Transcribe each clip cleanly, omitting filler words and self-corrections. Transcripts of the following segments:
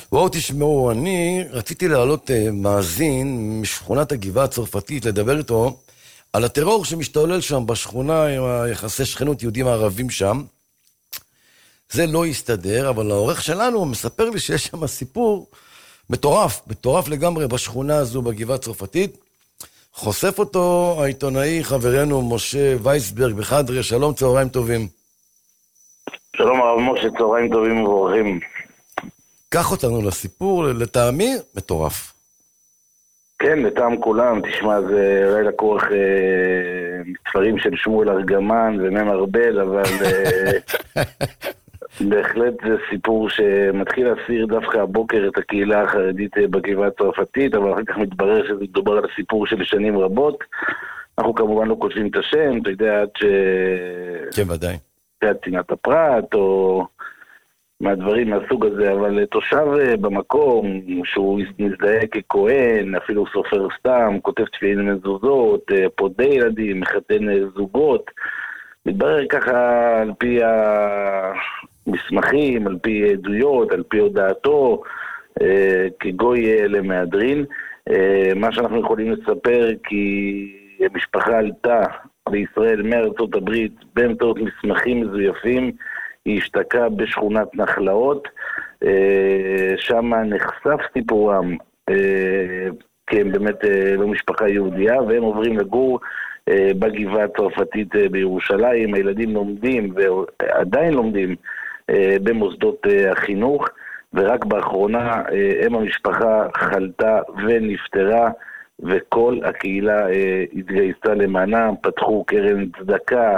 בואו תשמעו, אני רציתי להעלות מאזין משכונת הגבעה הצרפתית, לדבר איתו על הטרור שמשתולל שם בשכונה עם היחסי שכנות יהודים הערבים שם. זה לא יסתדר, אבל העורך שלנו מספר לי שיש שם סיפור מטורף לגמרי בשכונה הזו בגבעה הצרפתית. חושף אותו העיתונאי חברנו משה וייסברג בחדרה. שלום, צהריים טובים. שלום הרב משה, צהריים טובים וברוכים. קח אותנו לסיפור, לטעמי מטורף. כן, לטעם כולם. תשמע, זה ראי לקוח מספרים של שמואל ארגמן ומם ארבל, אבל בהחלט זה סיפור שמתחיל להסיר דווקא הבוקר את הקהילה החרדית בגבעה הצרפתית, אבל אחר כך מתברר שזה מדובר על הסיפור של שנים רבות. אנחנו כמובן לא כותבים את השם, אתה יודע, עד כן, ודאי. עד צנעת הפרט או מהדברים מהסוג הזה, אבל תושב במקום שהוא מזדהה ככהן, אפילו סופר סתם, כותב תפילין מזוזות, פודה ילדים, מחתן זוגות, מתברר ככה על פי המסמכים, על פי עדויות, על פי הודעתו, כגוי למהדרין. מה שאנחנו יכולים לספר, כי המשפחה עלתה לישראל מארצות הברית באמצעות מסמכים מזויפים, היא השתקעה בשכונת נחלאות, שם נחשף סיפורם, כי הם באמת לא משפחה יהודיה, והם עוברים לגור בגבעה הצרפתית בירושלים. הילדים לומדים ועדיין לומדים במוסדות החינוך, ורק באחרונה אם המשפחה חלתה ונפטרה, וכל הקהילה התגייסה למענם, פתחו קרן צדקה,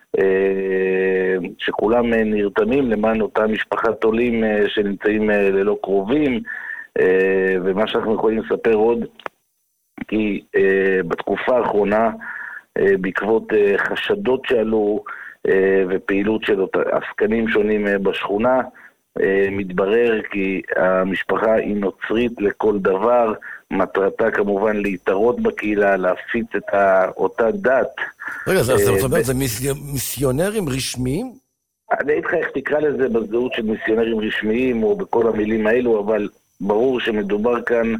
שכולם נרתמים למען אותה משפחת עולים שנמצאים ללא קרובים. ומה שאנחנו יכולים לספר עוד, כי בתקופה האחרונה, בעקבות חשדות שעלו ופעילות של עסקנים שונים בשכונה, מתברר כי המשפחה היא נוצרית לכל דבר, מטרתה כמובן להתערות בקהילה, להפיץ את אותה דת. רגע, זה מיסיונרים רשמיים? אני אגיד לך איך תקרא לזה בזהות של מיסיונרים רשמיים או בכל המילים האלו, אבל ברור שמדובר כאן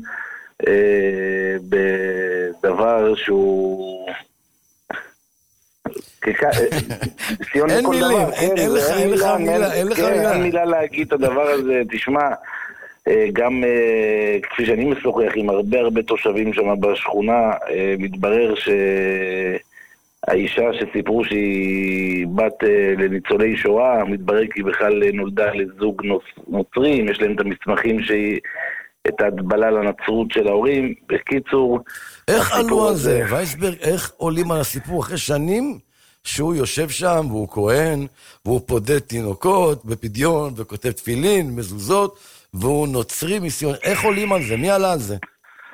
בדבר שהוא אין מילים, אין לך מילה. אין מילה להגיד את הדבר הזה. תשמע, גם כפי שאני משוחח עם הרבה תושבים שם בשכונה, מתברר שהאישה שסיפרו שהיא בת לניצולי שואה, מתברר כי בכלל נולדה לזוג נוצרים, יש להם את המסמכים את ההדבלה לנצרות של ההורים. בקיצור, איך עלו על זה, וייסברג? איך עולים על הסיפור אחרי שנים שהוא יושב שם והוא כהן והוא פודה תינוקות בפדיון וכותב תפילין, מזוזות, והוא נוצרי מיסיון? איך עולים על זה? מי עלה על זה?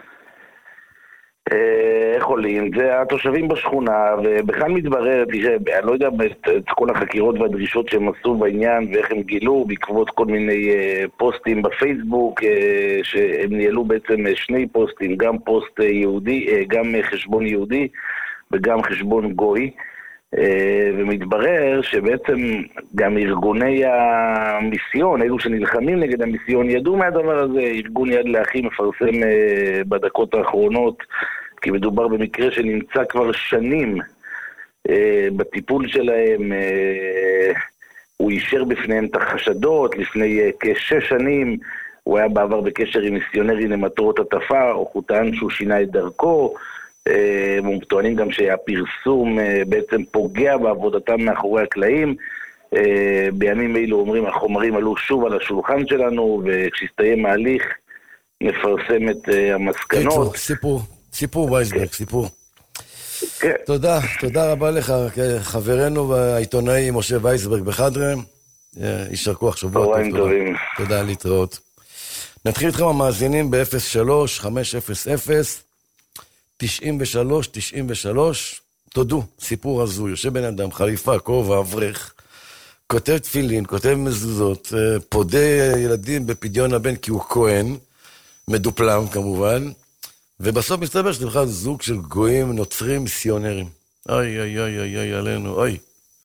איך עולים? זה התושבים בשכונה, ובכלל מתברר, אני לא יודע את כל החקירות והדרישות שהם עשו בעניין ואיך הם גילו בעקבות כל מיני פוסטים בפייסבוק, שהם ניהלו בעצם שני פוסטים, גם פוסט יהודי, גם חשבון יהודי וגם חשבון גוי, ומתברר שבעצם גם ארגוני המיסיון, אלו שנלחמים נגד המיסיון, ידעו מהדבר הזה. ארגון יד לאחים מפרסם בדקות האחרונות, כי מדובר במקרה שנמצא כבר שנים בטיפול שלהם. הוא אישר בפניהם את החשדות. לפני כ6 שנים הוא היה בעבר בקשר עם מיסיונרי למטרות הטפה, הוא טען שהוא שינה את דרכו. הם טוענים גם שהפרסום בעצם פוגע בעבודתם מאחורי הקלעים. בימים אלו אומרים, החומרים עלו שוב על השולחן שלנו, וכשהסתיים ההליך נפרסם את המסקנות. סיפור וייסברג, סיפור. תודה רבה לך, חברנו והעיתונאי משה וייסברג בחדרה. יישר כוח, שבוע טוב. תודה, להתראות. נתחיל איתכם המאזינים ב-03-500-93-93. תודו, סיפור הזוי. יושב בן אדם, חליפה, כובע, אברך, כותב תפילין, כותב מזוזות, פודה ילדים בפדיון הבן כי הוא כהן, מדופלם כמובן, ובסוף מסתבר שזה בכלל זוג של גויים נוצרים מיסיונרים. אוי, עלינו, אוי.